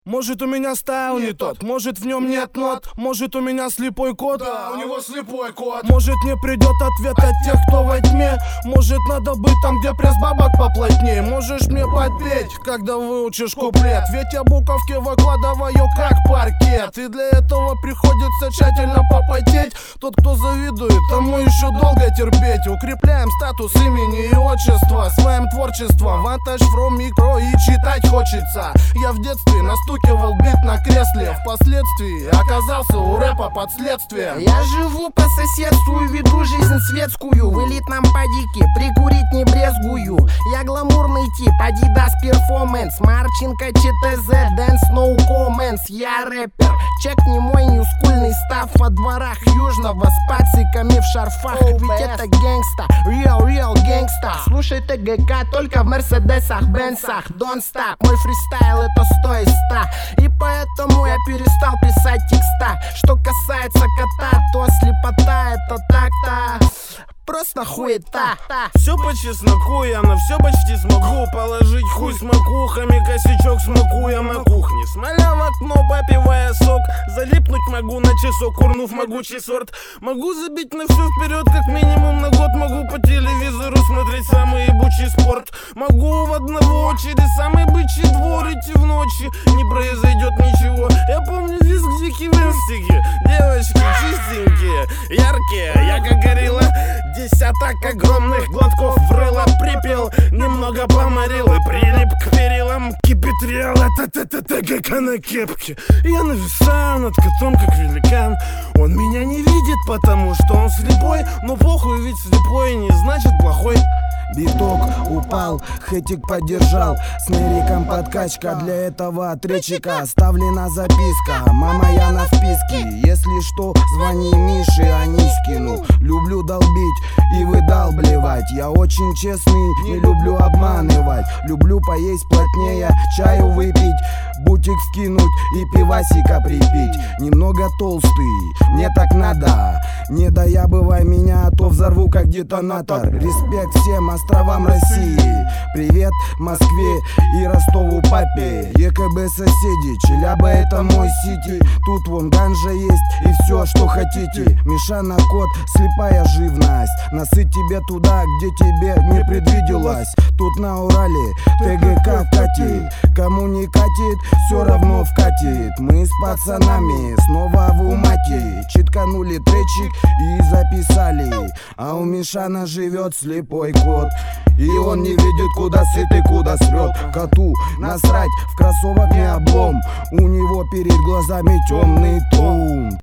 Может, у меня стайл не тот, может, в нем нет нот, может, у меня слепой кот. Да, у него слепой кот. Может, не придет ответ от тех, кто во тьме. Может, надо быть там, где пресс бабок поплотнее. Можешь мне подпеть, когда выучишь куплет, ведь я буковки выкладываю как паркет. И для этого приходится тщательно попотеть. Тот, кто завидует, тому еще долго терпеть. Укрепляем статус имени и отчества своим творчеством. Вантаж from микро и читать хочется. Я в детстве настукивал бит на кресле, впоследствии оказался у рэпа под следствием. Я живу по соседству и веду жизнь светскую. В элитном падике прикурить не брезгую. Я гламурный тип, Adidas Performance, Марченко, ЧТЗ, Dance No Comments. Я рэпер, чекни мой ньюскульный став во дворах Южного с пациками в шарфах. Ведь это гэнгста, real гэнгста. Слушай ТГК только в Мерседесах, Бенсах. Don't stop, мой фристайл это 100 из 100. И поэтому я перестал писать текста. Что касается кота, то слепота это так-то просто хуета. Все по чесноку, я на все почти смогу положить хуй с макухами, косячок смоку я на кухне, смоля в окно, попивая сок. Залипнуть могу на часок, курнув могучий сорт. Могу забить на все вперед, как минимум на год. Могу по телевизору смотреть самый ебучий спорт. Могу в одного через самый бычий двор идти в ночи, не произойдет ничего. Я помню визг дикий в инстике. Девочки чистенькие, яркие, я как горилла. Десяток огромных глотков в рыло припил, немного поморил и прилип к перилам. Кипетрил это ТГК на кепке. Я нависаю над котом, как великан. Он меня не видит, потому что он слепой. Но похуй, ведь слепой не значит плохой. Биток упал, хэтик поддержал. С Нериком подкачка, для этого отречика оставлена записка. Мама, я на вписке, если что, звони Мише, они скину. Люблю долбить и выдалбливать. Я очень честный, не люблю обманывать. Люблю поесть плотнее, чаю выпить, бутик вкинуть и пивасика припить. Немного толстый, мне так надо. Не доябывай меня, а то взорву как детонатор. Респект всем островам России. Привет Москве и Ростову папе. ЕКБ соседи, Челяба это мой сити. Тут вон ганжа есть и все, что хотите. Мишана кот, слепая живность. Насыть тебе туда, где тебе не предвиделось. Тут на Урале ТГК катит. Кому не катит, все равно вкатит. Мы с пацанами снова в Умате читканули тречик и записали. А у Мишана живет слепой кот, и он не видит, куда сыт и куда срет. Коту насрать, в кроссовок не облом. У него перед глазами темный тун.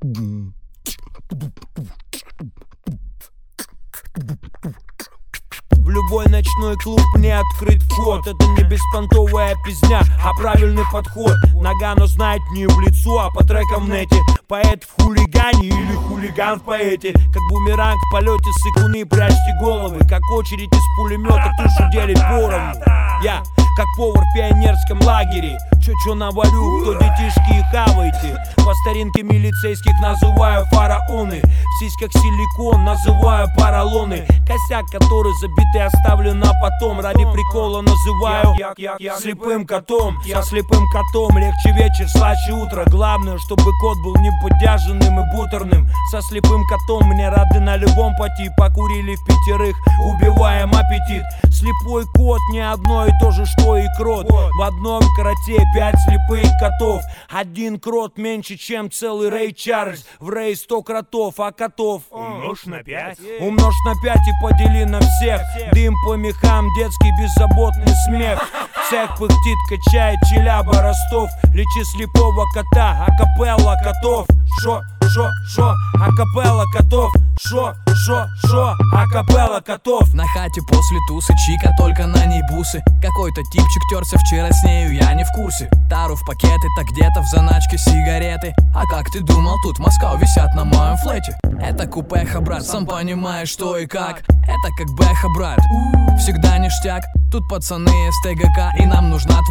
В любой ночной клуб мне открыт вход. Это не беспонтовая пизня, а правильный подход. Нагано знает не в лицо, а по трекам в нете. Поэт в хулигане или хулиган в поэте. Как бумеранг в полете, сыкуны, прячьте головы. Как очередь из пулемета, тушу делит поровну. Я как повар в пионерском лагере. Чё наварю, кто детишки и хавайте. По старинке милицейских называю фараоны. В сиськах силикон называю поролоны. Косяк, который забитый оставлю на потом. Ради прикола называю слепым котом. Со слепым котом легче вечер, слаще утро. Главное, чтобы кот был не поддержанным и бутерным. Со слепым котом мне рады на любом пути. Покурили в пятерых, убиваем аппетит. Слепой кот не одно и то же, что и крот. В одном кроте 5 слепых котов. Один крот меньше, чем целый Рэй Чарльз. В Рэй 100 кротов, а котов Умножь на 5. умножь на 5 и подели на всех. Дым по мехам, детский беззаботный смех. Цех пыхтит, качает Челяба, Ростов. Лечи слепого кота, акапелла котов. Шо, акапелла котов. Шо, акапелла котов. На хате после тусы чика, только на ней бусы. Какой-то типчик терся вчера с нею, я не в курсе. Тару в пакеты, так где-то в заначке сигареты. А как ты думал, тут Москва висят на моем флете? Это купеха, брат, сам понимаешь, что и как. Это как бэха, брат, всегда ништяк. Тут пацаны из ТГК, и нам нужна